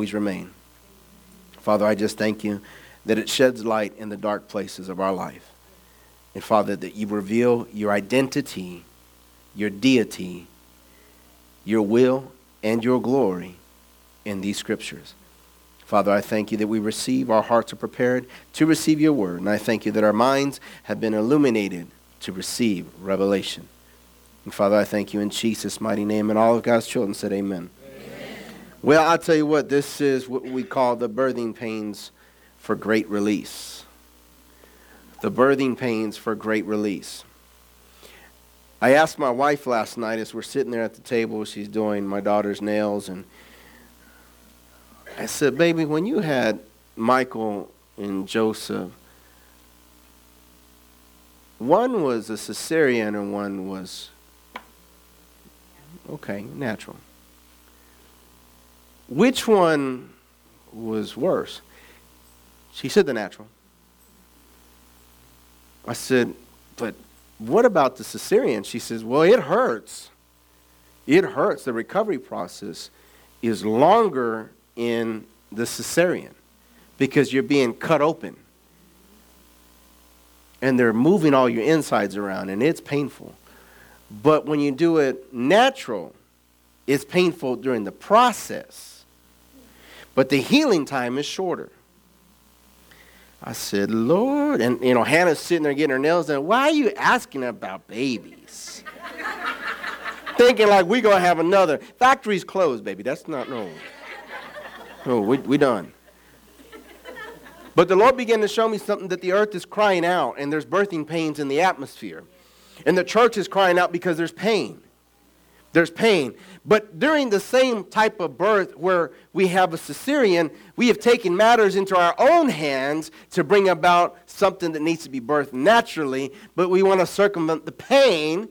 always remain. Father, I just thank you that it sheds light in the dark places of our life. And Father, that you reveal your identity, your deity, your will, and your glory in these scriptures. Father, I thank you that we receive, our hearts are prepared to receive your word. And I thank you that our minds have been illuminated to receive revelation. And Father, I thank you in Jesus' mighty name. And all of God's children said amen. Amen. Well, I'll tell you what, this is what we call the birthing pains for great release. The birthing pains for great release. I asked my wife last night as we're sitting there at the table, she's doing my daughter's nails, and I said, baby, when you had Michael and Joseph, one was a cesarean and one was, natural. Which one was worse? She said the natural. I said, but what about the cesarean? She says, well, it hurts. It hurts. The recovery process is longer in the cesarean because you're being cut open. And they're moving all your insides around, and it's painful. But when you do it natural, it's painful during the process. But the healing time is shorter. I said, Lord, and Hannah's sitting there getting her nails done. Why are you asking about babies? Thinking like we're going to have another. Factory's closed, baby. That's not, no. No, we done. But the Lord began to show me something that the earth is crying out, and there's birthing pains in the atmosphere. And the church is crying out because there's pain. There's pain. But during the same type of birth where we have a cesarean, we have taken matters into our own hands to bring about something that needs to be birthed naturally, but we want to circumvent the pain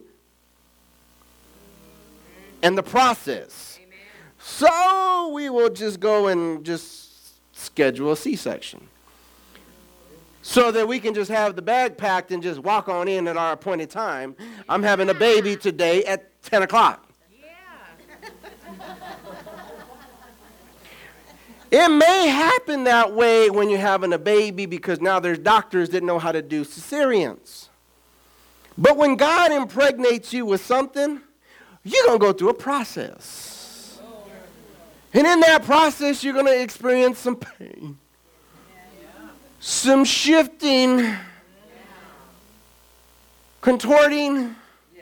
and the process. Amen. So we will just go and just schedule a C-section so that we can just have the bag packed and just walk on in at our appointed time. I'm having a baby today at 10 o'clock. It may happen that way when you're having a baby because now there's doctors that know how to do cesareans. But when God impregnates you with something, you're going to go through a process. And in that process, you're going to experience some pain, some shifting, contorting,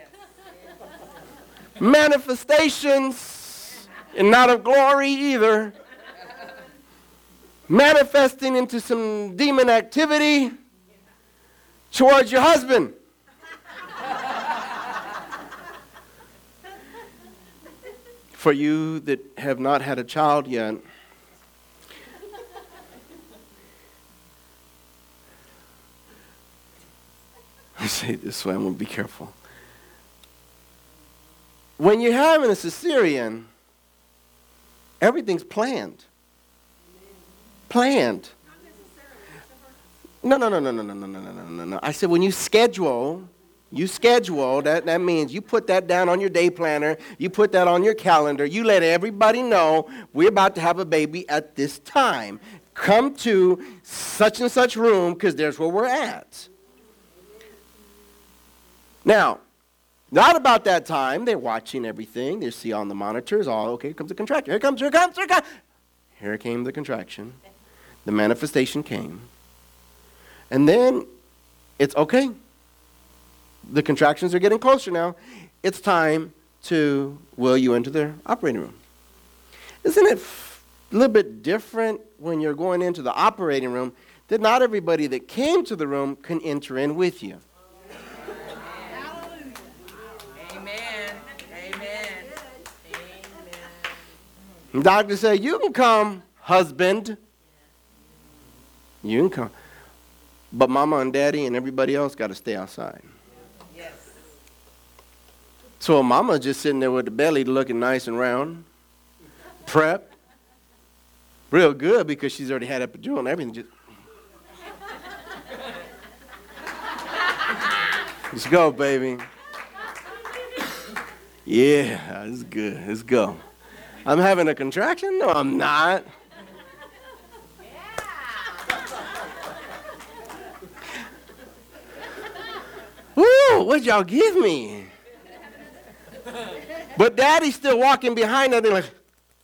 manifestations, and not of glory either. Manifesting into some demon activity towards your husband. For you that have not had a child yet, I say it this way, I'm going to be careful. When you're having a cesarean, everything's planned. Planned. No. I said when you schedule, that means you put that down on your day planner, you put that on your calendar, you let everybody know we're about to have a baby at this time. Come to such and such room because there's where we're at. Now, not about that time, they're watching everything, they see on the monitors, okay, here comes the contraction, here comes. Here came the contraction. The manifestation came. And then it's okay. The contractions are getting closer now. It's time to wheel you into the operating room. Isn't it a little bit different when you're going into the operating room that not everybody that came to the room can enter in with you? Amen. The doctor said, you can come, husband. You can come. But mama and daddy and everybody else got to stay outside. Yes. So mama's just sitting there with the belly looking nice and round, prepped, real good because she's already had epidural and everything. Let's go, baby. Yeah, it's good. Let's go. I'm having a contraction? No, I'm not. Whoo, what'd y'all give me? But daddy's still walking behind her. They're like,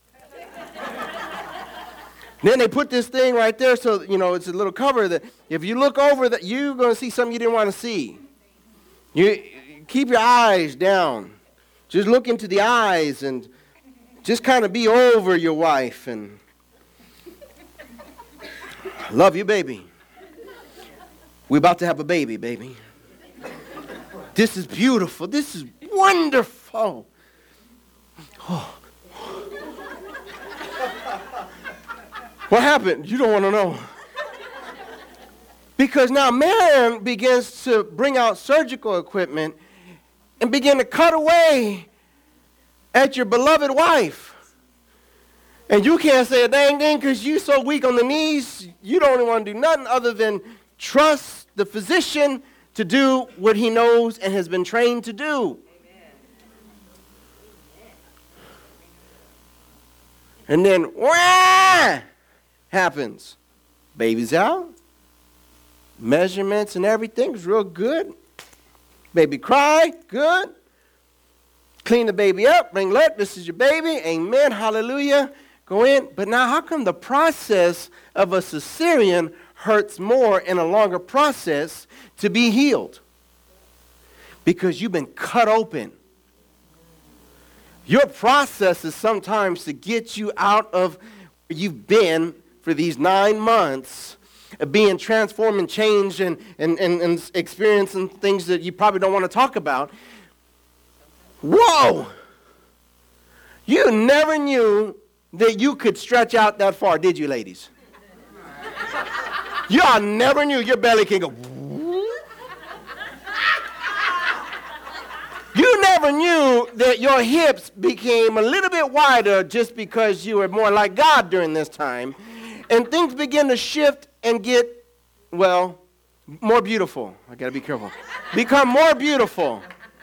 then they put this thing right there so, it's a little cover that if you look over, that you're going to see something you didn't want to see. You keep your eyes down. Just look into the eyes and just kind of be over your wife. And love you, baby. We're about to have a baby, baby. This is beautiful. This is wonderful. Oh. What happened? You don't want to know. Because now man begins to bring out surgical equipment and begin to cut away at your beloved wife. And you can't say a dang thing because you're so weak on the knees, you don't want to do nothing other than trust the physician to do what he knows and has been trained to do. And then, wah! Happens. Baby's out. Measurements and everything's real good. Baby cry, good. Clean the baby up, bring let, this is your baby, amen, hallelujah. Go in. But now how come the process of a cesarean hurts more in a longer process to be healed? Because you've been cut open. Your process is sometimes to get you out of where you've been for these 9 months, being transformed and changed and experiencing things that you probably don't want to talk about. Whoa! You never knew that you could stretch out that far, did you, ladies? Y'all never knew your belly can go. You never knew that your hips became a little bit wider just because you were more like God during this time. And things begin to shift and get, more beautiful. I got to be careful. Become more beautiful.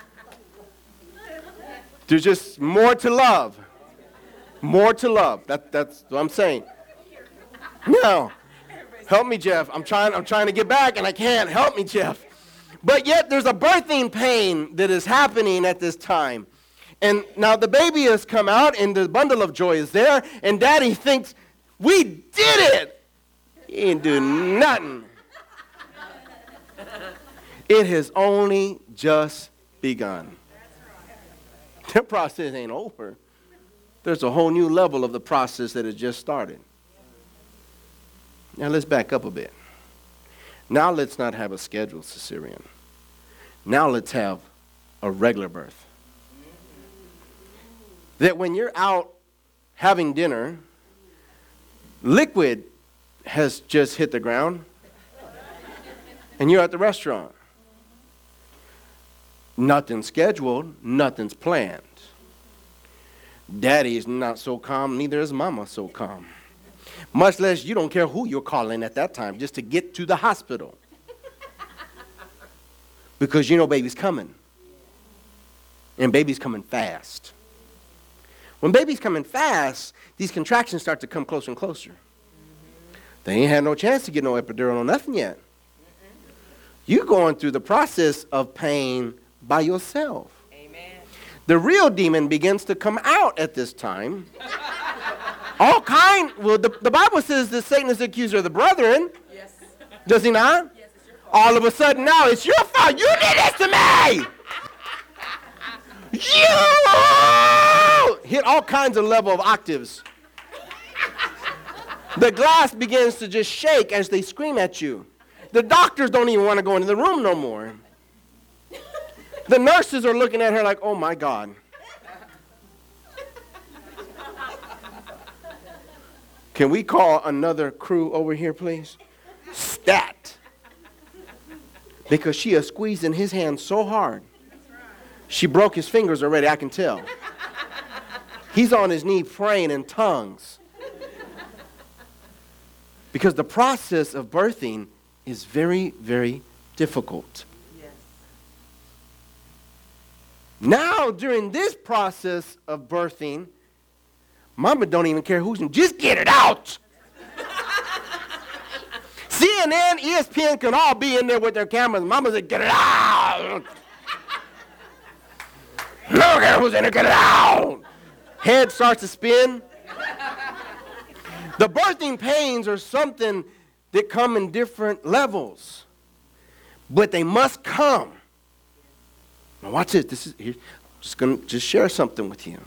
There's just more to love. More to love. That's what I'm saying. Now, help me, Jeff. I'm trying to get back and I can't. Help me, Jeff. But yet there's a birthing pain that is happening at this time. And now the baby has come out and the bundle of joy is there. And daddy thinks, we did it. He ain't do nothing. It has only just begun. The process ain't over. There's a whole new level of the process that has just started. Now let's back up a bit. Now let's not have a scheduled cesarean. Now let's have a regular birth. That when you're out having dinner, liquid has just hit the ground, and you're at the restaurant. Nothing's scheduled, nothing's planned. Daddy is not so calm, neither is mama so calm. Much less you don't care who you're calling at that time just to get to the hospital. Because you know baby's coming. And baby's coming fast. When baby's coming fast, these contractions start to come closer and closer. They ain't had no chance to get no epidural or nothing yet. You're going through the process of pain by yourself. Amen. The real demon begins to come out at this time. The Bible says that Satan is the accuser of the brethren. Yes. Does he not? Yes, it's your fault. All of a sudden now, it's your fault. You did this to me. You hit all kinds of level of octaves. The glass begins to just shake as they scream at you. The doctors don't even want to go into the room no more. The nurses are looking at her like, oh my God. Can we call another crew over here, please? Stat. Because she is squeezing his hand so hard. She broke his fingers already, I can tell. He's on his knee praying in tongues. Because the process of birthing is very, very difficult. Yes. Now, during this process of birthing, mama don't even care who's in. Just get it out. CNN, ESPN can all be in there with their cameras. Mama said, get it out. Look at who's in there, get it out. Head starts to spin. The birthing pains are something that come in different levels, but they must come. Now watch this. I'm just going to share something with you.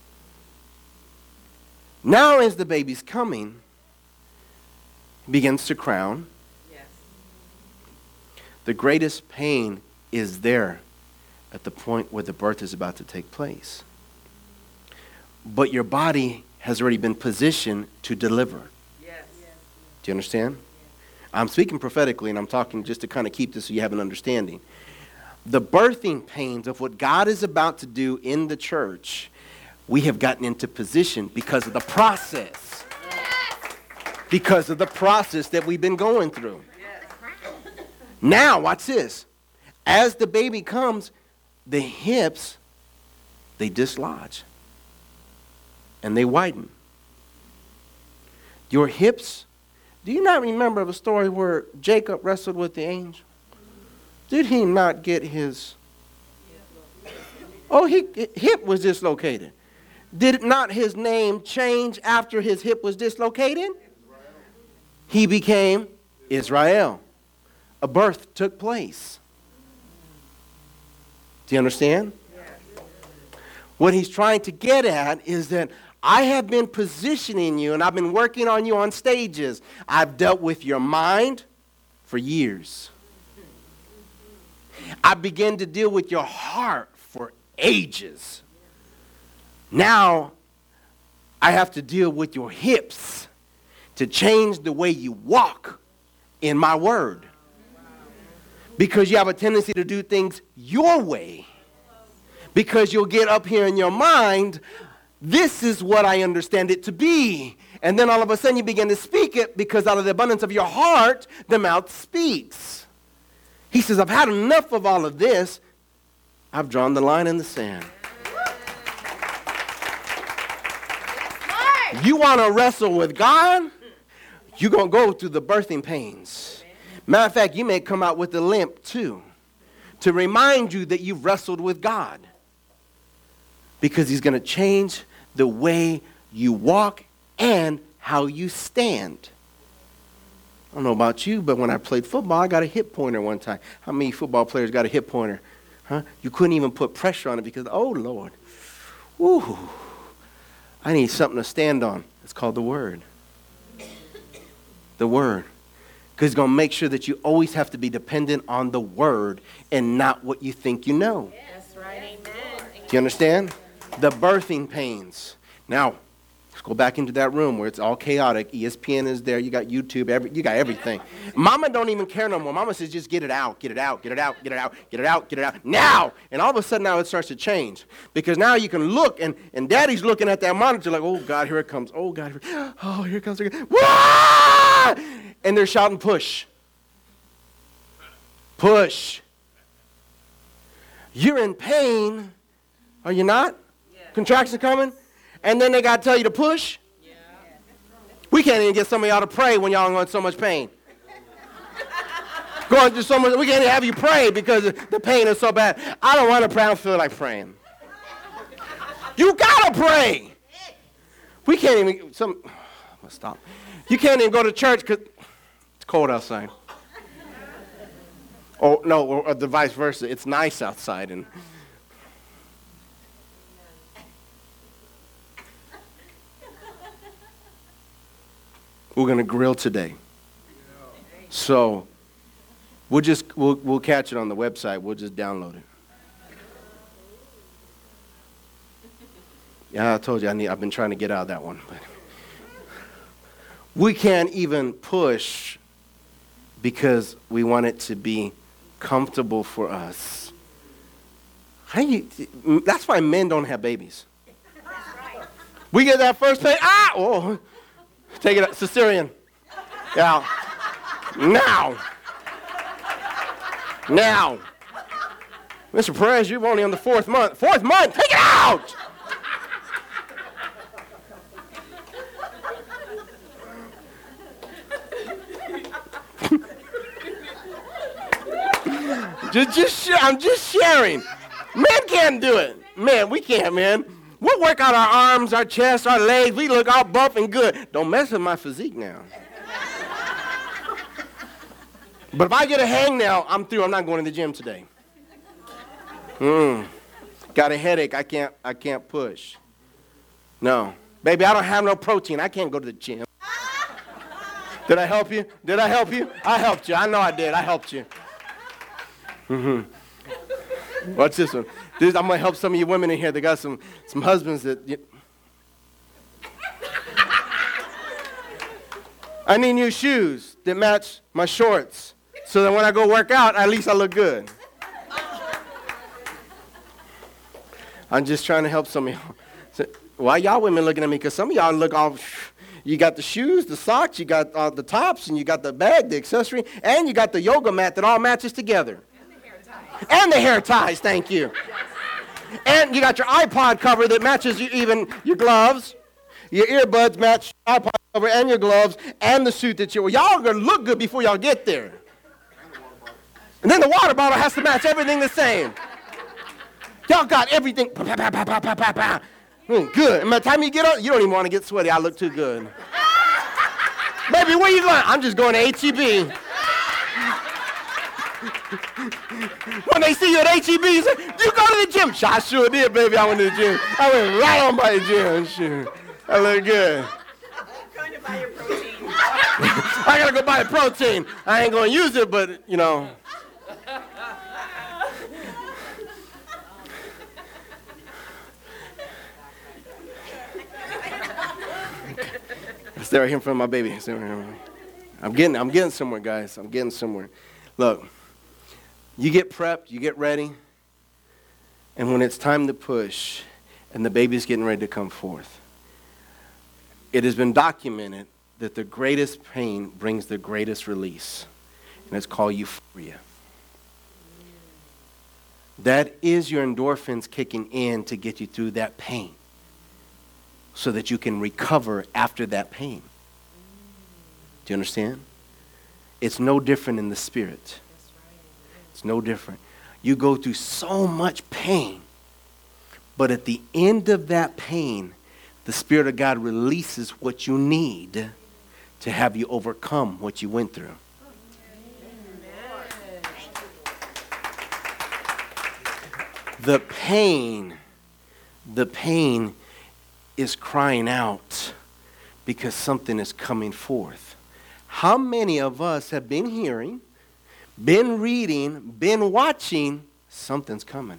Now as the baby's coming, he begins to crown. Yes. The greatest pain is there at the point where the birth is about to take place. But your body has already been positioned to deliver. Yes. Do you understand? I'm speaking prophetically, and I'm talking just to kind of keep this so you have an understanding. The birthing pains of what God is about to do in the church, we have gotten into position because of the process. Because of the process that we've been going through. Now, watch this. As the baby comes, the hips, they dislodge. And they widen. Your hips, do you not remember the story where Jacob wrestled with the angel? Did he not get his... his hip was dislocated. Did not his name change after his hip was dislocated? He became Israel. A birth took place. Do you understand? What he's trying to get at is that I have been positioning you and I've been working on you on stages. I've dealt with your mind for years. I began to deal with your heart for ages. Now, I have to deal with your hips to change the way you walk in my word. Because you have a tendency to do things your way. Because you'll get up here in your mind, this is what I understand it to be. And then all of a sudden you begin to speak it because out of the abundance of your heart, the mouth speaks. He says, I've had enough of all of this. I've drawn the line in the sand. You want to wrestle with God? You're going to go through the birthing pains. Matter of fact, you may come out with a limp too, to remind you that you've wrestled with God. Because he's going to change the way you walk and how you stand. I don't know about you, but when I played football, I got a hip pointer one time. How many football players got a hip pointer? Huh? You couldn't even put pressure on it because, oh, Lord. Woo. I need something to stand on. It's called the Word. The Word. Because it's going to make sure that you always have to be dependent on the Word and not what you think you know. That's right. Amen. Do you understand? The birthing pains. Now, let's go back into that room where it's all chaotic. ESPN is there. You got YouTube. You got everything. Mama don't even care no more. Mama says, just get it out, get it out, get it out, get it out, get it out, get it out. Now! And all of a sudden now it starts to change. Because now you can look, and Daddy's looking at that monitor like, oh, God, here it comes. Oh, God, here it comes. Wah! And they're shouting, push. Push. You're in pain. Are you not? Contraction coming, and then they got to tell you to push. Yeah. We can't even get some of y'all to pray when y'all are in so much pain. Going through so much, we can't even have you pray because the pain is so bad. I don't want to pray. I don't feel like praying. You got to pray. We can't even, stop. You can't even go to church because it's cold outside. Oh, no, or the vice versa. It's nice outside and... We're going to grill today. So we'll catch it on the website. We'll just download it. Yeah, I told you I've been trying to get out of that one. But we can't even push because we want it to be comfortable for us. That's why men don't have babies. We get that first pain. Oh. Take it out. Cesarean. Yeah. Now. Mr. Perez, you're only on the 4th month. 4th month? Take it out! I'm just sharing. Men can't do it. Man, we can't, man. We'll work out our arms, our chest, our legs. We look all buff and good. Don't mess with my physique now. But if I get a hangnail, I'm through. I'm not going to the gym today. Got a headache. I can't push. No. Baby, I don't have no protein. I can't go to the gym. Did I help you? Did I help you? I helped you. I know I did. I helped you. Watch this one. I'm going to help some of you women in here. They got some husbands that... I need new shoes that match my shorts so that when I go work out, at least I look good. I'm just trying to help some of y'all. So, why y'all women looking at me? Because some of y'all look all... You got the shoes, the socks, you got the tops, and you got the bag, the accessory, and you got the yoga mat that all matches together. And the hair ties, thank you. And you got your iPod cover that matches even your gloves. Your earbuds match your iPod cover and your gloves and the suit that you're... Y'all are going to look good before y'all get there. And then the water bottle has to match everything the same. Y'all got everything. Good. And by the time you get up, you don't even want to get sweaty. I look too good. Baby, where you going? I'm just going to H-E-B. When they see you at H-E-B, you say, you go to the gym. I sure did, baby. I went to the gym. I went right on by the gym. Sure. I look good. I'm going to buy your protein. I got to go buy the protein. I ain't going to use it, but, you know. Stay right here in front of my baby. Stay right here. I'm getting somewhere, guys. I'm getting somewhere. Look, you get prepped, you get ready, and when it's time to push, and the baby's getting ready to come forth, it has been documented that the greatest pain brings the greatest release, and it's called euphoria. That is your endorphins kicking in to get you through that pain, so that you can recover after that pain. Do you understand? It's no different in the spirit. It's no different. You go through so much pain, but at the end of that pain, the Spirit of God releases what you need to have you overcome what you went through. The pain is crying out because something is coming forth. How many of us have been hearing, been reading, been watching, something's coming?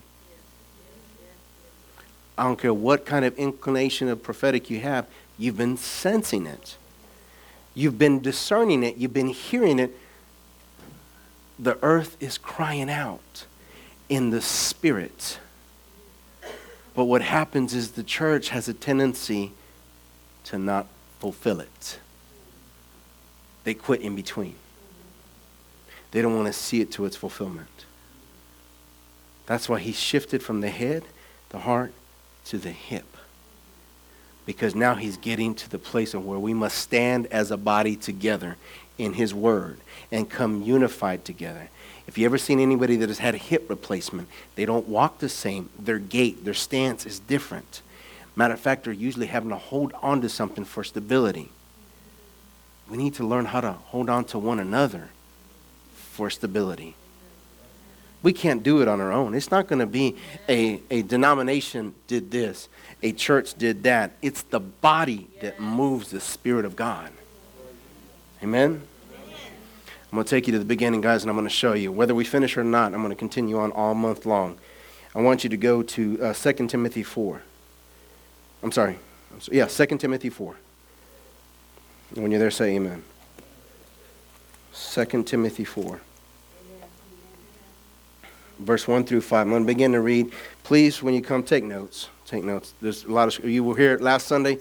I don't care what kind of inclination of prophetic you have, you've been sensing it. You've been discerning it. You've been hearing it. The earth is crying out in the spirit. But what happens is the church has a tendency to not fulfill it. They quit in between. They don't want to see it to its fulfillment. That's why he shifted from the head, the heart, to the hip. Because now he's getting to the place of where we must stand as a body together in his word and come unified together. If you ever seen anybody that has had a hip replacement, they don't walk the same. Their gait, their stance is different. Matter of fact, they're usually having to hold on to something for stability. We need to learn how to hold on to one another for stability. We can't do it on our own. It's not going to be a denomination did this, a church did that. It's the body that moves the Spirit of God. Amen? I'm going to take you to the beginning, guys, and I'm going to show you. Whether we finish or not, I'm going to continue on all month long. I want you to go to 2 Timothy 4. I'm sorry. 2 Timothy 4. And when you're there, say amen. 2 Timothy 4. Verse 1 through 5. I'm going to begin to read. Please, when you come, take notes. Take notes. There's a lot of, you were here last Sunday.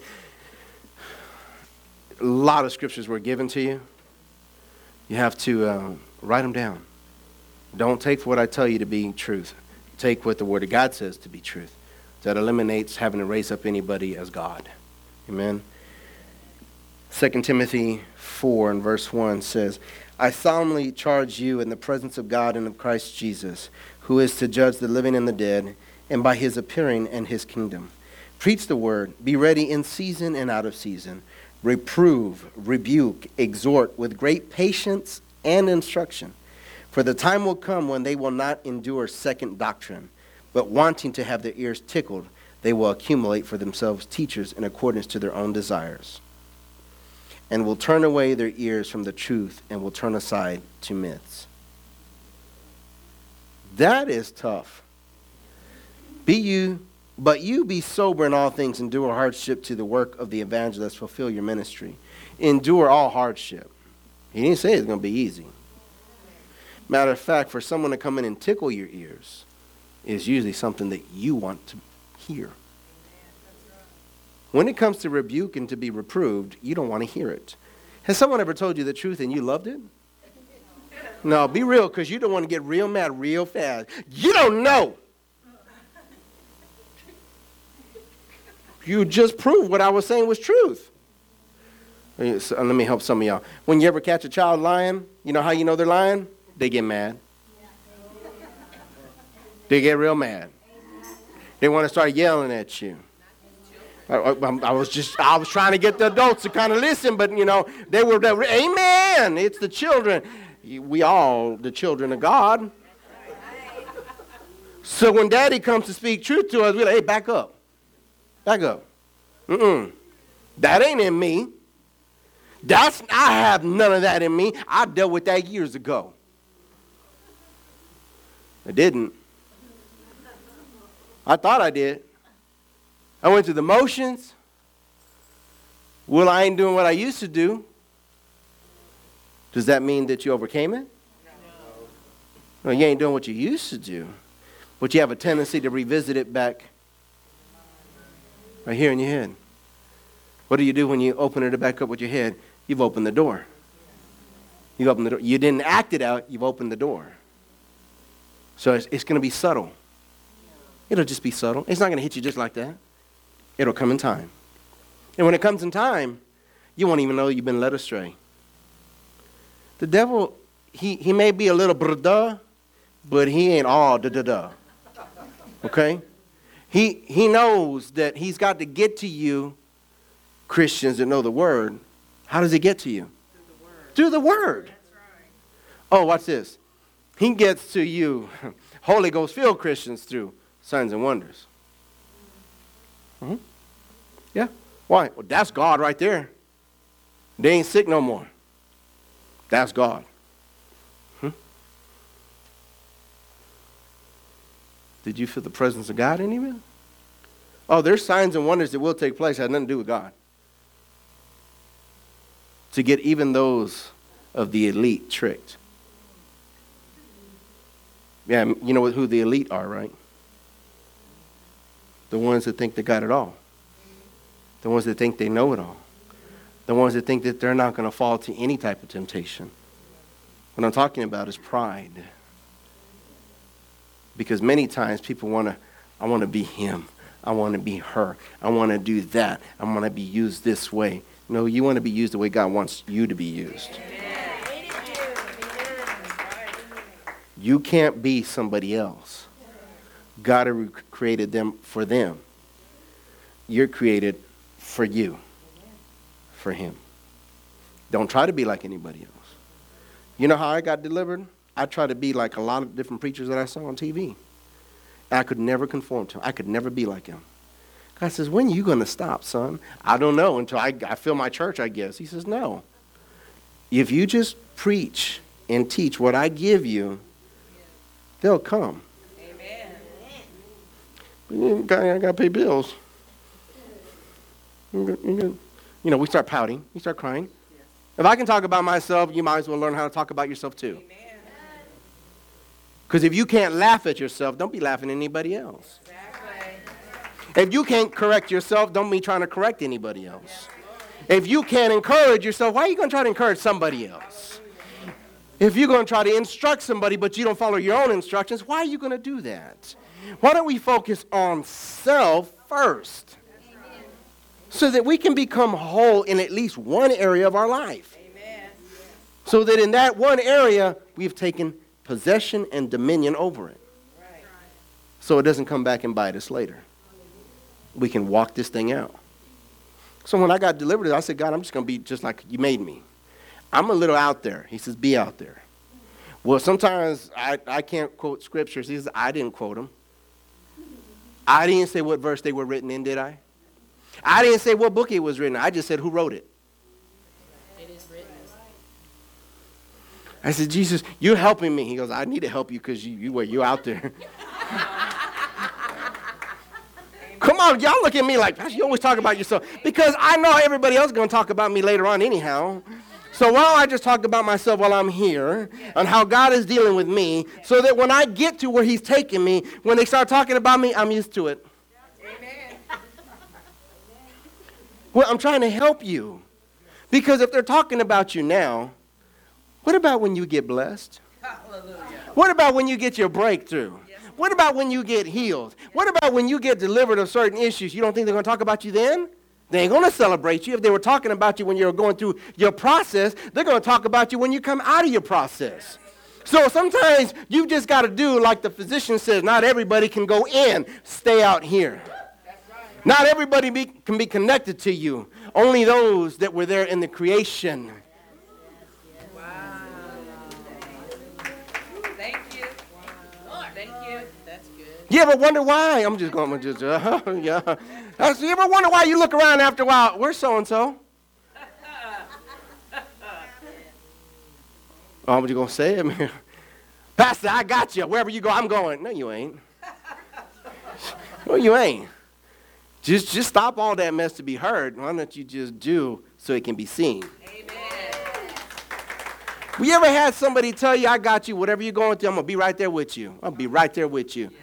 A lot of scriptures were given to you. You have to write them down. Don't take what I tell you to be truth. Take what the Word of God says to be truth. That eliminates having to raise up anybody as God. Amen. 2 Timothy 4 and verse 1 says, I solemnly charge you in the presence of God and of Christ Jesus, who is to judge the living and the dead, and by his appearing and his kingdom. Preach the word, be ready in season and out of season. Reprove, rebuke, exhort with great patience and instruction. For the time will come when they will not endure second doctrine, but wanting to have their ears tickled, they will accumulate for themselves teachers in accordance to their own desires, and will turn away their ears from the truth and will turn aside to myths. That is tough. But you be sober in all things, endure hardship to the work of the evangelist, fulfill your ministry. Endure all hardship. He didn't say it's going to be easy. Matter of fact, for someone to come in and tickle your ears is usually something that you want to hear. When it comes to rebuke and to be reproved, you don't want to hear it. Has someone ever told you the truth and you loved it? No, be real, because you don't want to get real mad real fast. You don't know. You just proved what I was saying was truth. So, let me help some of y'all. When you ever catch a child lying, you know how you know they're lying? They get mad. They get real mad. They want to start yelling at you. I was trying to get the adults to kind of listen, but they were amen. It's the children. We all the children of God. So when Daddy comes to speak truth to us, we're like, hey, back up. Back up. That ain't in me. I have none of that in me. I dealt with that years ago. I didn't. I thought I did. I went through the motions. Well, I ain't doing what I used to do. Does that mean that you overcame it? No. Well, you ain't doing what you used to do. But you have a tendency to revisit it back right here in your head. What do you do when you open it back up with your head? You've opened the door. You opened the door. You didn't act it out. You've opened the door. So it's going to be subtle. It'll just be subtle. It's not going to hit you just like that. It'll come in time. And when it comes in time, you won't even know you've been led astray. The devil, he may be a little brada, but he ain't all da-da-da. Okay? He knows that he's got to get to you, Christians that know the word. How does he get to you? Through the word. That's right. Oh, watch this. He gets to you, Holy Ghost filled Christians, through signs and wonders. Mm-hmm. Yeah. Why? Well, that's God right there. They ain't sick no more. That's God. Did you feel the presence of God in you? Oh, there's signs and wonders that will take place. It had nothing to do with God. To get even those of the elite tricked. Yeah, you know who the elite are, right? The ones that think they got it all. The ones that think they know it all. The ones that think that they're not going to fall to any type of temptation. What I'm talking about is pride. Because many times people I want to be him. I want to be her. I want to do that. I want to be used this way. No, you want to be used the way God wants you to be used. You can't be somebody else. God created them for them. You're created for you, for him. Don't try to be like anybody else. You know how I got delivered? I tried to be like a lot of different preachers that I saw on TV. I could never conform to him. I could never be like him. God says, when are you going to stop, son? I don't know until I fill my church, I guess. He says, no. If you just preach and teach what I give you, they'll come. Amen. I got to pay bills. We start pouting. We start crying. If I can talk about myself, you might as well learn how to talk about yourself too. Because if you can't laugh at yourself, don't be laughing at anybody else. If you can't correct yourself, don't be trying to correct anybody else. If you can't encourage yourself, why are you going to try to encourage somebody else? If you're going to try to instruct somebody, but you don't follow your own instructions, why are you going to do that? Why don't we focus on self first? so that we can become whole in at least one area of our life. Amen. So that in that one area, we've taken possession and dominion over it. Right. So it doesn't come back and bite us later. We can walk this thing out. So when I got delivered, I said, God, I'm just going to be just like you made me. I'm a little out there. He says, be out there. Well, sometimes I can't quote scriptures. He says, I didn't quote them. I didn't say what verse they were written in, did I? I didn't say what book it was written in. I just said who wrote it. It is written. I said, Jesus, you're helping me. He goes, I need to help you because you're out there. Come on, y'all look at me like, you always talk about yourself. Because I know everybody else is going to talk about me later on anyhow. So why don't I just talk about myself while I'm here and how God is dealing with me so that when I get to where he's taking me, when they start talking about me, I'm used to it. Amen. Well, I'm trying to help you. Because if they're talking about you now, what about when you get blessed? Hallelujah. What about when you get your breakthrough? What about when you get healed? What about when you get delivered of certain issues? You don't think they're going to talk about you then? They ain't going to celebrate you. If they were talking about you when you were going through your process, they're going to talk about you when you come out of your process. So sometimes you just got to do like the physician says, not everybody can go in, stay out here. Not everybody can be connected to you. Only those that were there in the creation. Wow. Thank you. Thank you. That's good. You ever wonder why? I'm just going to yeah. You ever wonder why you look around after a while? Where's so-and-so? Oh, what you going to say? I mean, Pastor, I got you. Wherever you go, I'm going. No, you ain't. No, you ain't. Just stop all that mess to be heard. Why don't you just do so it can be seen? Amen. You ever had somebody tell you, I got you, whatever you're going through, I'm going to be right there with you. I'll be right there with you.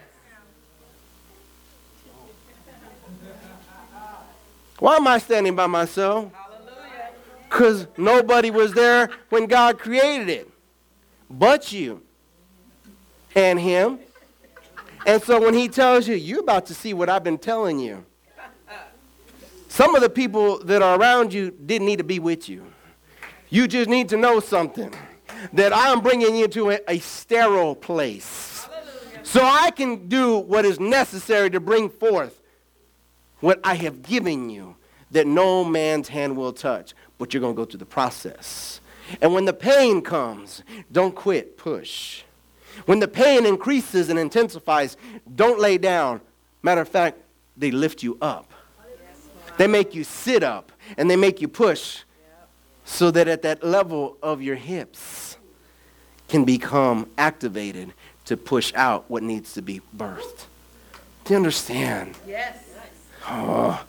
Why am I standing by myself? Hallelujah. Because nobody was there when God created it but you and him. And so when he tells you, you're about to see what I've been telling you. Some of the people that are around you didn't need to be with you. You just need to know something, that I'm bringing you to a sterile place. So I can do what is necessary to bring forth what I have given you, that no man's hand will touch. But you're going to go through the process. And when the pain comes, don't quit, push. When the pain increases and intensifies, don't lay down. Matter of fact, they lift you up. They make you sit up and they make you push so that at that level of your hips can become activated to push out what needs to be birthed. Do you understand? Yes. Oh.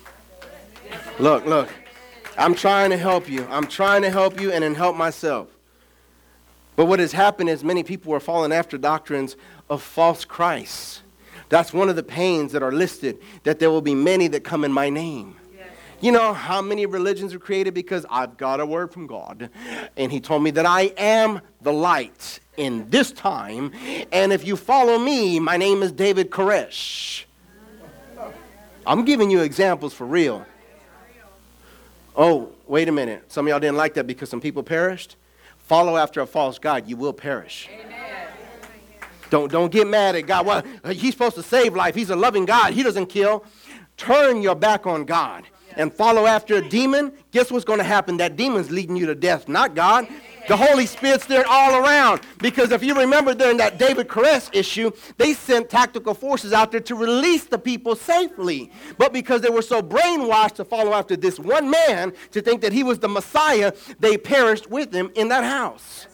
Look. I'm trying to help you. I'm trying to help you and then help myself. But what has happened is many people are falling after doctrines of false Christs. That's one of the pains that are listed, that there will be many that come in my name. Yes. You know how many religions are created because I've got a word from God. And he told me that I am the light in this time. And if you follow me, my name is David Koresh. I'm giving you examples for real. Oh, wait a minute. Some of y'all didn't like that because some people perished. Follow after a false god, you will perish. Amen. Don't get mad at God. Well, he's supposed to save life. He's a loving God. He doesn't kill. Turn your back on God and follow after a demon. Guess what's going to happen? That demon's leading you to death, not God. The Holy Spirit's there all around. Because if you remember during that David Koresh issue, they sent tactical forces out there to release the people safely. But because they were so brainwashed to follow after this one man, to think that he was the Messiah, they perished with him in that house.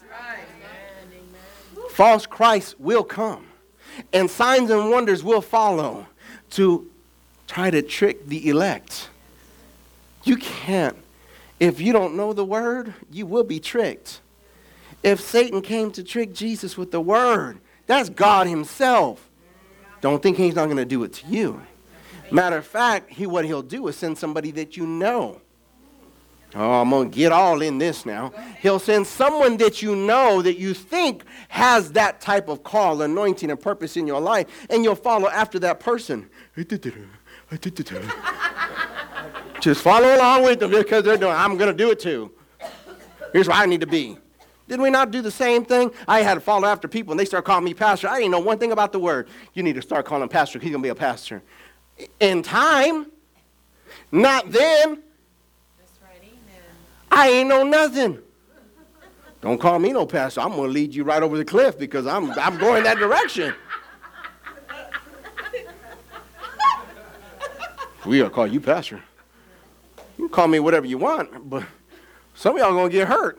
False Christ will come, and signs and wonders will follow to try to trick the elect. You can't. If you don't know the word, you will be tricked. If Satan came to trick Jesus with the word, that's God himself. Don't think he's not going to do it to you. Matter of fact, what he'll do is send somebody that you know. Oh, I'm going to get all in this now. He'll send someone that you know, that you think has that type of call, anointing, and purpose in your life, and you'll follow after that person. Just follow along with them because they're doing. I'm going to do it too. Here's where I need to be. Did we not do the same thing? I had to follow after people, and they start calling me pastor. I didn't know one thing about the word. You need to start calling him pastor. He's going to be a pastor. In time, not then. That's right, amen. I ain't know nothing. Don't call me no pastor. I'm going to lead you right over the cliff because I'm going that direction. We got to call you pastor. You can call me whatever you want, but some of y'all going to get hurt.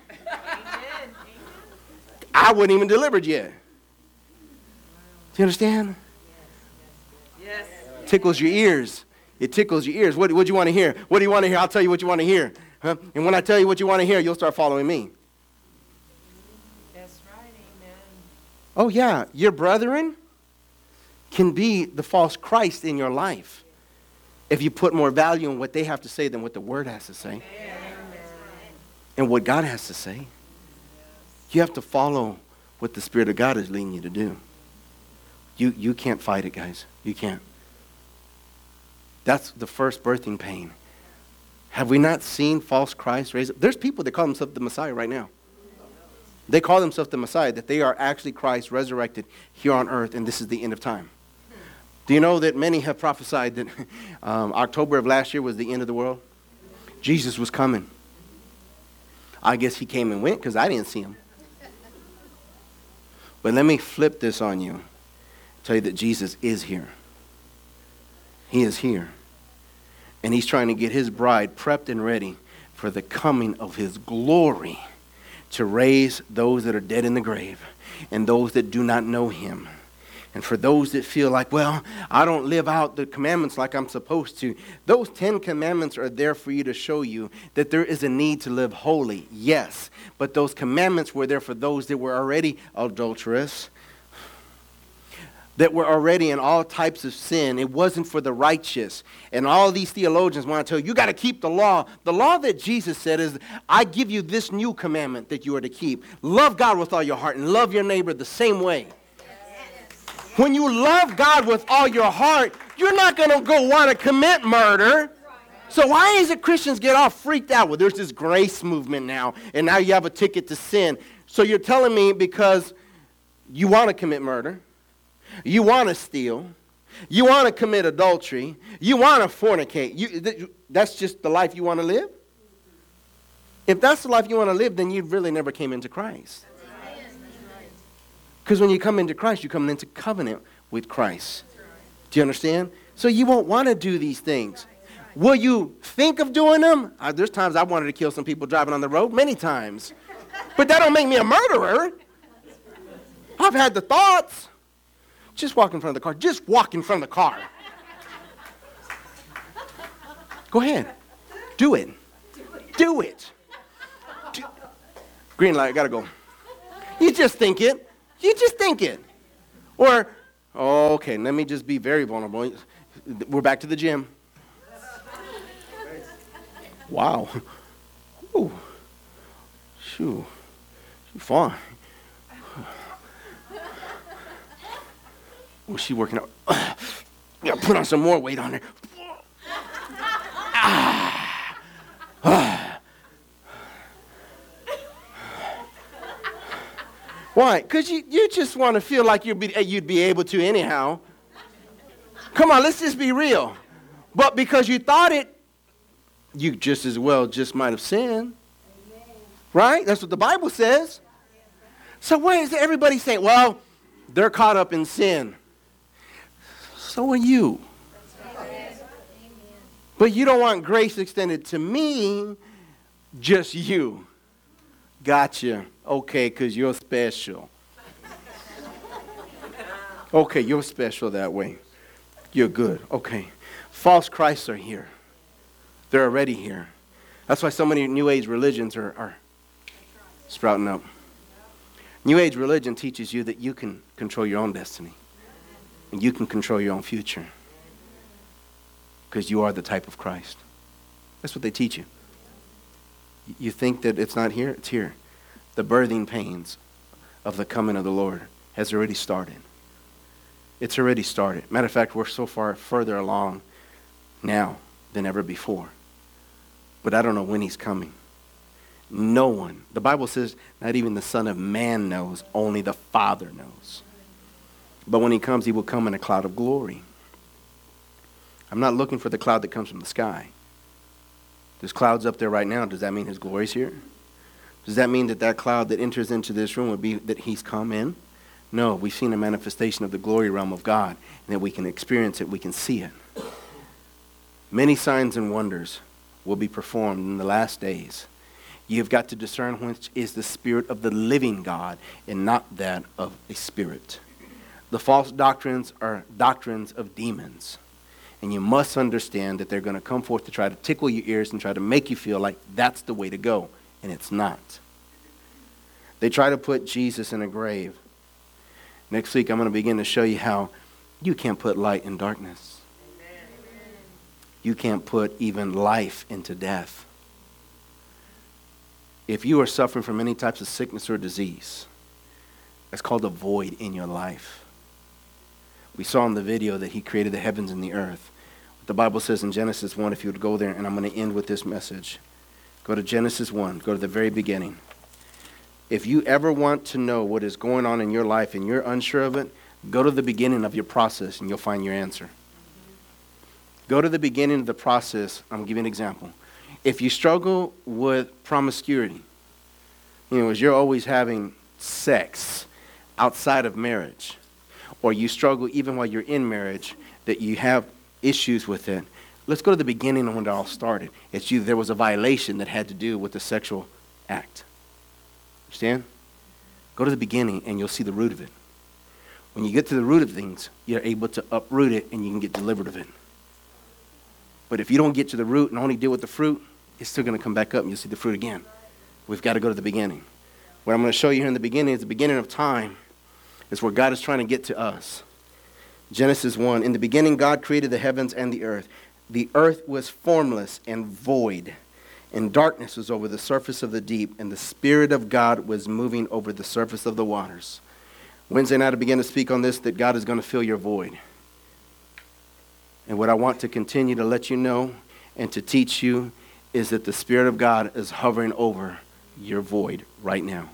I wasn't even delivered yet. Do you understand? Yes. Tickles your ears. It tickles your ears. What do you want to hear? What do you want to hear? I'll tell you what you want to hear. Huh? And when I tell you what you want to hear, you'll start following me. That's right, amen. Oh, yeah. Your brethren can be the false Christ in your life if you put more value in what they have to say than what the Word has to say. Amen. And what God has to say. You have to follow what the Spirit of God is leading you to do. You can't fight it, guys. You can't. That's the first birthing pain. Have we not seen false Christ raise up? There's people that call themselves the Messiah right now. They call themselves the Messiah, that they are actually Christ resurrected here on earth, and this is the end of time. Do you know that many have prophesied that October of last year was the end of the world? Jesus was coming. I guess he came and went because I didn't see him. But let me flip this on you. Tell you that Jesus is here. He is here. And he's trying to get his bride prepped and ready for the coming of his glory to raise those that are dead in the grave and those that do not know him. And for those that feel like, well, I don't live out the commandments like I'm supposed to. Those 10 commandments are there for you to show you that there is a need to live holy, yes. But those commandments were there for those that were already adulterous, that were already in all types of sin. It wasn't for the righteous. And all these theologians want to tell you, you got to keep the law. The law that Jesus said is, I give you this new commandment that you are to keep. Love God with all your heart and love your neighbor the same way. When you love God with all your heart, you're not going to go want to commit murder. So why is it Christians get all freaked out? Well, there's this grace movement now, and now you have a ticket to sin. So you're telling me because you want to commit murder, you want to steal, you want to commit adultery, you want to fornicate, that's just the life you want to live? If that's the life you want to live, then you really never came into Christ. Because when you come into Christ, you come into covenant with Christ. Do you understand? So you won't want to do these things. Will you think of doing them? There's times I wanted to kill some people driving on the road, many times. But that don't make me a murderer. I've had the thoughts. Just walk in front of the car. Just walk in front of the car. Go ahead. Do it. Do it. Green light, gotta go. You just think it. You just think it. Or, okay, let me just be very vulnerable. We're back to the gym. Wow. Ooh. Shoo. Fine. Oh, she working out. Yeah, put on some more weight on her. Why? Because you just want to feel like you'd be able to anyhow. Come on, let's just be real. But because you thought it, you just as well just might have sinned. Right? That's what the Bible says. So why is everybody saying, well, they're caught up in sin? So are you. But you don't want grace extended to me, just you. Gotcha. Okay, because you're special. Okay, you're special that way. You're good. Okay. False Christs are here. They're already here. That's why so many New Age religions are sprouting up. New Age religion teaches you that you can control your own destiny. And you can control your own future. Because you are the type of Christ. That's what they teach you. You think that it's not here? It's here. The birthing pains of the coming of the Lord has already started. It's already started. Matter of fact, we're so far further along now than ever before. but I don't know when he's coming. No one. The Bible says not even the Son of Man knows, only the Father knows. But when he comes, he will come in a cloud of glory. I'm not looking for the cloud that comes from the sky. There's clouds up there right now. Does that mean his glory's here? Does that mean that that cloud that enters into this room would be that he's come in? No, we've seen a manifestation of the glory realm of God, and that we can experience it, we can see it. Many signs and wonders will be performed in the last days. You've got to discern which is the spirit of the living God and not that of a spirit. The false doctrines are doctrines of demons. And you must understand that they're going to come forth to try to tickle your ears and try to make you feel like that's the way to go. And it's not. They try to put Jesus in a grave. Next week, I'm going to begin to show you how you can't put light in darkness. You can't put even life into death. If you are suffering from any types of sickness or disease, that's called a void in your life. We saw in the video that he created the heavens and the earth. The Bible says in Genesis 1, if you would go there, and I'm going to end with this message. Go to Genesis 1. Go to the very beginning. If you ever want to know what is going on in your life and you're unsure of it, go to the beginning of your process and you'll find your answer. Go to the beginning of the process. I'm going to give you an example. If you struggle with promiscuity, as you're always having sex outside of marriage, or you struggle even while you're in marriage, that you have issues with it, let's go to the beginning of when it all started. There was a violation that had to do with the sexual act. Understand? Go to the beginning and you'll see the root of it. When you get to the root of things, you're able to uproot it and you can get delivered of it. But if you don't get to the root and only deal with the fruit, it's still going to come back up and you'll see the fruit again. We've got to go to the beginning. What I'm going to show you here in the beginning is the beginning of time. It's where God is trying to get to us. Genesis 1, in the beginning God created the heavens and the earth. The earth was formless and void, and darkness was over the surface of the deep, and the Spirit of God was moving over the surface of the waters. Wednesday night I began to speak on this, that God is going to fill your void. And what I want to continue to let you know and to teach you is that the Spirit of God is hovering over your void right now.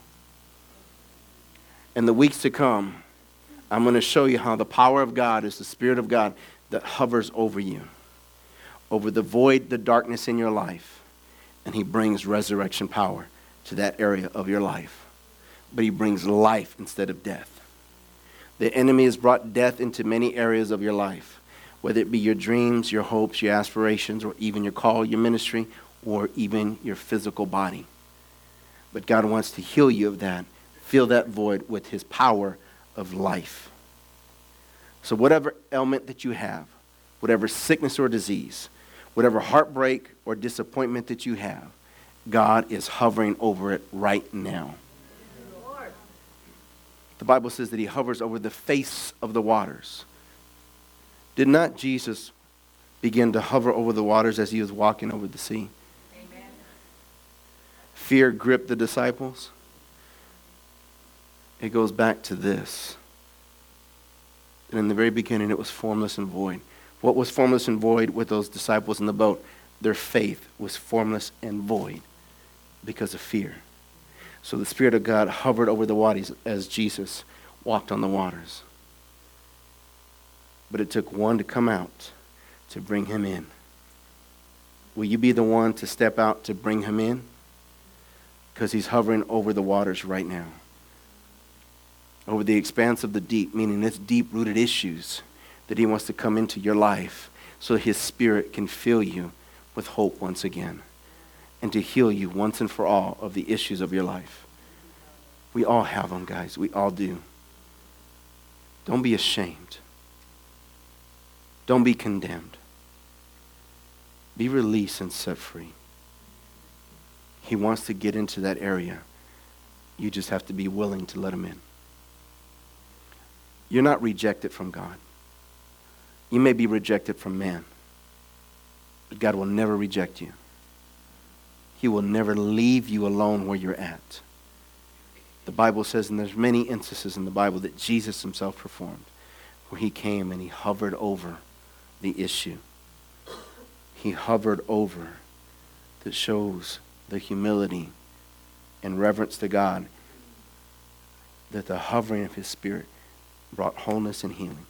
In the weeks to come, I'm going to show you how the power of God is the Spirit of God that hovers over you, over the void, the darkness in your life. And he brings resurrection power to that area of your life. But he brings life instead of death. The enemy has brought death into many areas of your life, whether it be your dreams, your hopes, your aspirations, or even your call, your ministry, or even your physical body. But God wants to heal you of that, fill that void with his power of life. So whatever ailment that you have, whatever sickness or disease, whatever heartbreak or disappointment that you have, God is hovering over it right now. Lord. The Bible says that he hovers over the face of the waters. Did not Jesus begin to hover over the waters as he was walking over the sea? Amen. Fear gripped the disciples. It goes back to this. And in the very beginning, it was formless and void. What was formless and void with those disciples in the boat? Their faith was formless and void because of fear. So the Spirit of God hovered over the waters as Jesus walked on the waters. But it took one to come out to bring him in. Will you be the one to step out to bring him in? Because he's hovering over the waters right now. Over the expanse of the deep, meaning it's deep-rooted issues that he wants to come into your life so his Spirit can fill you with hope once again and to heal you once and for all of the issues of your life. We all have them, guys. We all do. Don't be ashamed. Don't be condemned. Be released and set free. He wants to get into that area. You just have to be willing to let him in. You're not rejected from God. You may be rejected from man, but God will never reject you. He will never leave you alone where you're at. The Bible says, and there's many instances in the Bible that Jesus himself performed, where he came and he hovered over the issue. He hovered over that shows the humility and reverence to God, that the hovering of his Spirit brought wholeness and healing.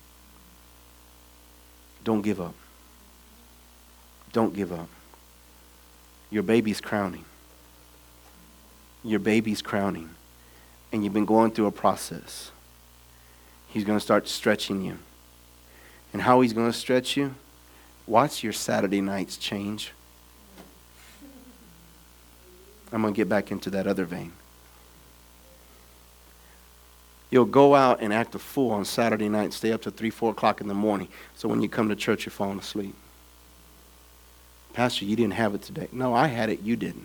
Don't give up. Don't give up. Your baby's crowning. Your baby's crowning. And you've been going through a process. He's going to start stretching you. And how he's going to stretch you? Watch your Saturday nights change. I'm going to get back into that other vein. You'll go out and act a fool on Saturday night, stay up to 3, 4 o'clock in the morning. So when you come to church, you're falling asleep. Pastor, you didn't have it today. No, I had it. You didn't.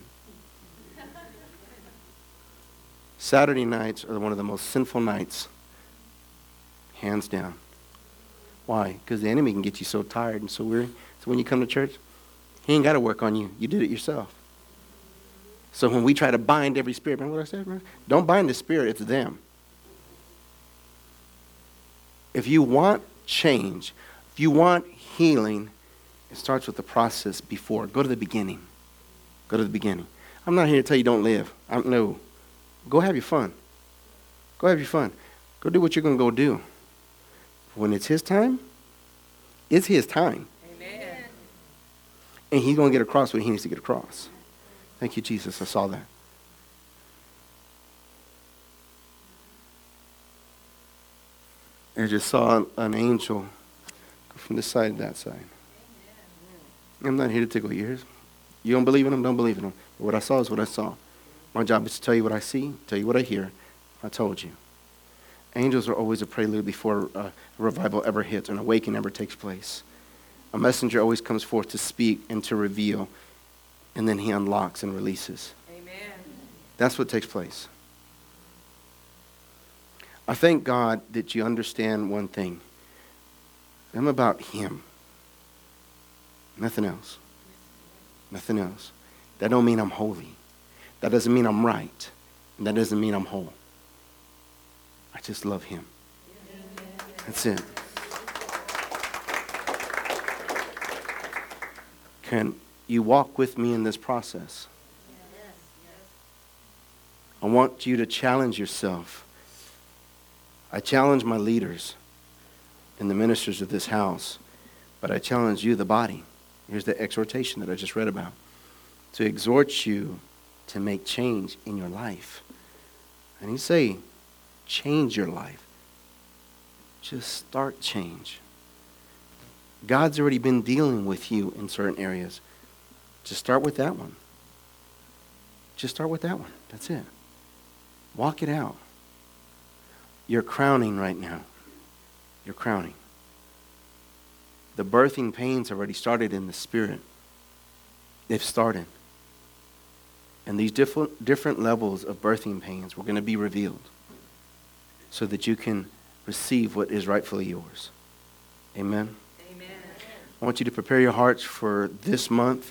Saturday nights are one of the most sinful nights, hands down. Why? Because the enemy can get you so tired and so weary. So when you come to church, he ain't got to work on you. You did it yourself. So when we try to bind every spirit, remember what I said? Don't bind the spirit, it's them. If you want change, if you want healing, it starts with the process before. Go to the beginning. Go to the beginning. I'm not here to tell you don't live. No. Go have your fun. Go have your fun. Go do what you're going to go do. When it's his time, it's his time. Amen. And he's going to get across what he needs to get across. Thank you, Jesus. I saw that. I just saw an angel go from this side to that side. I'm not here to tickle your ears. You don't believe in them, don't believe in them. But what I saw is what I saw. My job is to tell you what I see, tell you what I hear. I told you. Angels are always a prelude before a revival ever hits, an awakening ever takes place. A messenger always comes forth to speak and to reveal, and then he unlocks and releases. Amen. That's what takes place. I thank God that you understand one thing. I'm about him. Nothing else. Nothing else. That don't mean I'm holy. That doesn't mean I'm right. And that doesn't mean I'm whole. I just love him. That's it. Can you walk with me in this process? I want you to challenge yourself. I challenge my leaders and the ministers of this house, but I challenge you, the body. Here's the exhortation that I just read about. To exhort you to make change in your life. And he say, change your life. Just start change. God's already been dealing with you in certain areas. Just start with that one. Just start with that one. That's it. Walk it out. You're crowning right now. You're crowning. The birthing pains have already started in the spirit. They've started. And these different levels of birthing pains were going to be revealed so that you can receive what is rightfully yours. Amen? Amen. I want you to prepare your hearts for this month.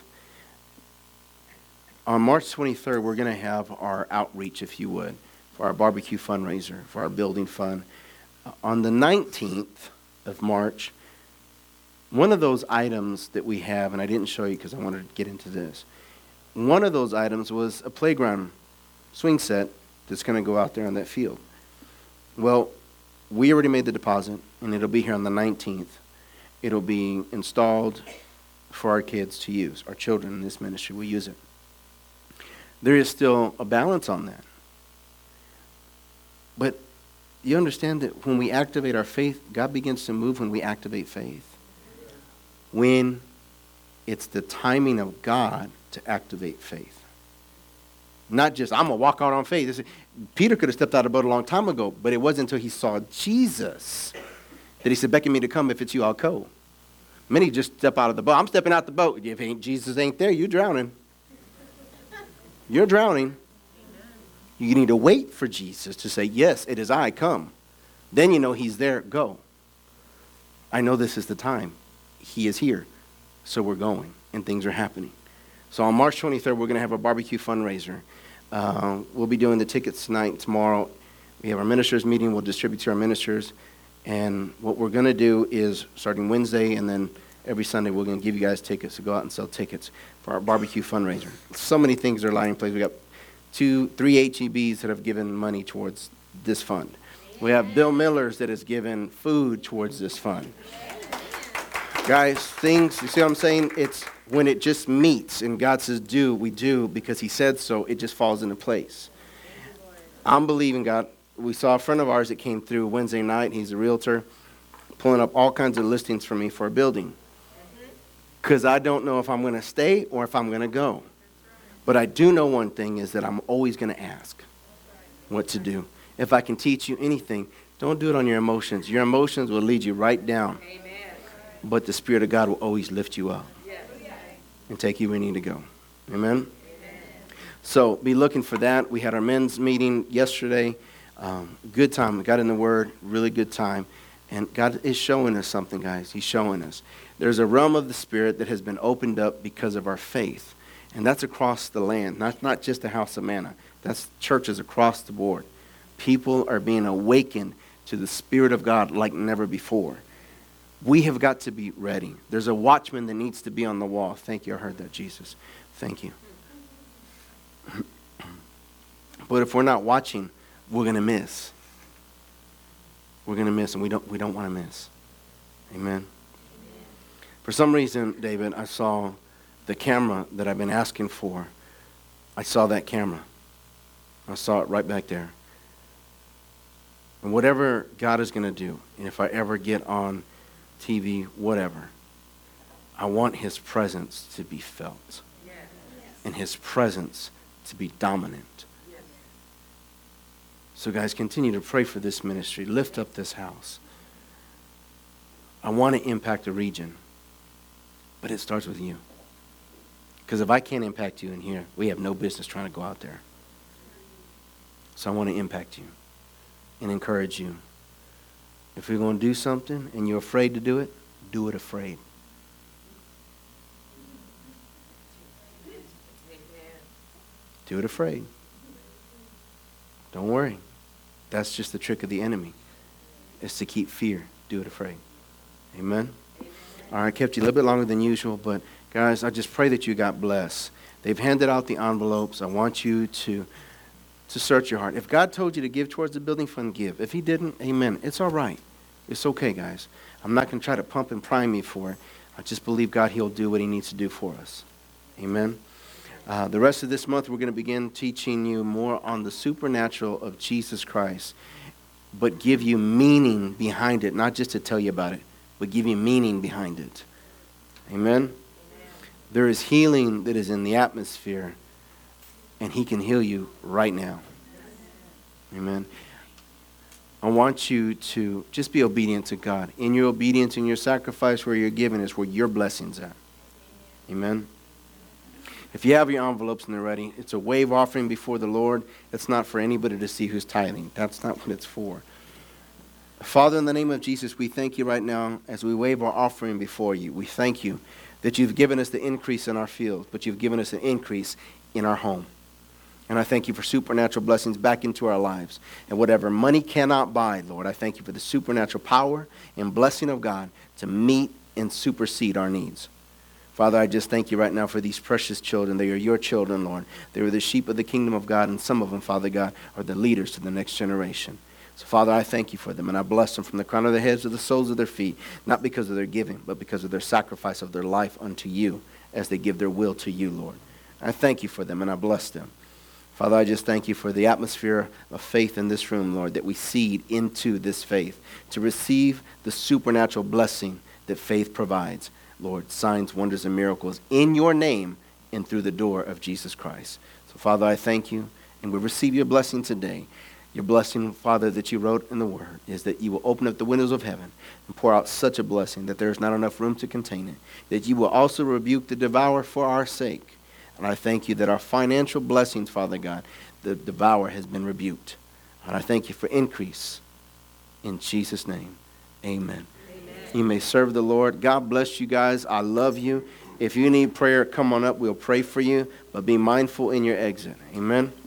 On March 23rd, we're going to have our outreach, if you would, for our barbecue fundraiser, for our building fund. On the 19th of March, one of those items that we have, and I didn't show you because I wanted to get into this, one of those items was a playground swing set that's going to go out there on that field. Well, we already made the deposit, and it'll be here on the 19th. It'll be installed for our kids to use. Our children in this ministry will use it. There is still a balance on that. But you understand that when we activate our faith, God begins to move when we activate faith. When it's the timing of God to activate faith. Not just, I'm going to walk out on faith. Peter could have stepped out of the boat a long time ago, but it wasn't until he saw Jesus that he said, beckon me to come. If it's you, I'll go. Many just step out of the boat. I'm stepping out the boat. If Jesus ain't there, you're drowning. You're drowning. You need to wait for Jesus to say, yes, it is I, come. Then you know he's there, go. I know this is the time. He is here. So we're going, and things are happening. So on March 23rd, we're going to have a barbecue fundraiser. We'll be doing the tickets tonight and tomorrow. We have our ministers meeting. We'll distribute to our ministers. And what we're going to do is, starting Wednesday and then every Sunday we're going to give you guys tickets to go out and sell tickets for our barbecue fundraiser. So many things are lying in place. We got 3 HEBs that have given money towards this fund. We have Bill Miller's that has given food towards this fund. Guys, things, you see what I'm saying? It's when it just meets and God says do, we do because he said so, it just falls into place. I'm believing God. We saw a friend of ours that came through Wednesday night. He's a realtor, pulling up all kinds of listings for me for a building. Because I don't know if I'm going to stay or if I'm going to go. But I do know one thing is that I'm always going to ask what to do. If I can teach you anything, don't do it on your emotions. Your emotions will lead you right down. Amen. But the Spirit of God will always lift you up and take you where you need to go. Amen? So be looking for that. We had our men's meeting yesterday. Good time. We got in the Word. Really good time. And God is showing us something, guys. He's showing us. There's a realm of the Spirit that has been opened up because of our faith. And that's across the land. Not just the House of Manna. That's churches across the board. People are being awakened to the Spirit of God like never before. We have got to be ready. There's a watchman that needs to be on the wall. Thank you. I heard that, Jesus. Thank you. But if we're not watching, we're going to miss. We're going to miss, and we don't want to miss. Amen. For some reason, David, I saw the camera that I've been asking for. I saw that camera. I saw it right back there. And whatever God is going to do, and if I ever get on TV, whatever, I want his presence to be felt. Yes. And his presence to be dominant. Yes. So guys, continue to pray for this ministry. Lift up this house. I want to impact the region. But it starts with you. Because if I can't impact you in here, we have no business trying to go out there. So I want to impact you and encourage you. If you're going to do something and you're afraid to do it afraid. Do it afraid. Don't worry. That's just the trick of the enemy. Is to keep fear. Do it afraid. Amen? All right, I kept you a little bit longer than usual, but guys, I just pray that you got blessed. They've handed out the envelopes. I want you to search your heart. If God told you to give towards the building fund, give. If he didn't, amen. It's all right. It's okay, guys. I'm not going to try to pump and prime you for it. I just believe God, he'll do what he needs to do for us. Amen. The rest of this month, we're going to begin teaching you more on the supernatural of Jesus Christ, but give you meaning behind it, not just to tell you about it, but give you meaning behind it. Amen. There is healing that is in the atmosphere, and he can heal you right now. Amen. I want you to just be obedient to God. In your obedience, in your sacrifice, where you're giving is where your blessings are. Amen. If you have your envelopes and they're ready, it's a wave offering before the Lord. It's not for anybody to see who's tithing. That's not what it's for. Father, in the name of Jesus, we thank you right now as we wave our offering before you. We thank you that you've given us the increase in our field, but you've given us an increase in our home. And I thank you for supernatural blessings back into our lives. And whatever money cannot buy, Lord, I thank you for the supernatural power and blessing of God to meet and supersede our needs. Father, I just thank you right now for these precious children. They are your children, Lord. They are the sheep of the kingdom of God, and some of them, Father God, are the leaders to the next generation. So, Father, I thank you for them, and I bless them from the crown of their heads to the soles of their feet, not because of their giving, but because of their sacrifice of their life unto you as they give their will to you, Lord. I thank you for them, and I bless them. Father, I just thank you for the atmosphere of faith in this room, Lord, that we seed into this faith to receive the supernatural blessing that faith provides. Lord, signs, wonders, and miracles in your name and through the door of Jesus Christ. So, Father, I thank you, and we receive your blessing today. Your blessing, Father, that you wrote in the Word is that you will open up the windows of heaven and pour out such a blessing that there is not enough room to contain it, that you will also rebuke the devourer for our sake. And I thank you that our financial blessings, Father God, the devourer has been rebuked. And I thank you for increase. In Jesus' name, amen. You may serve the Lord. God bless you guys. I love you. If you need prayer, come on up. We'll pray for you. But be mindful in your exit. Amen.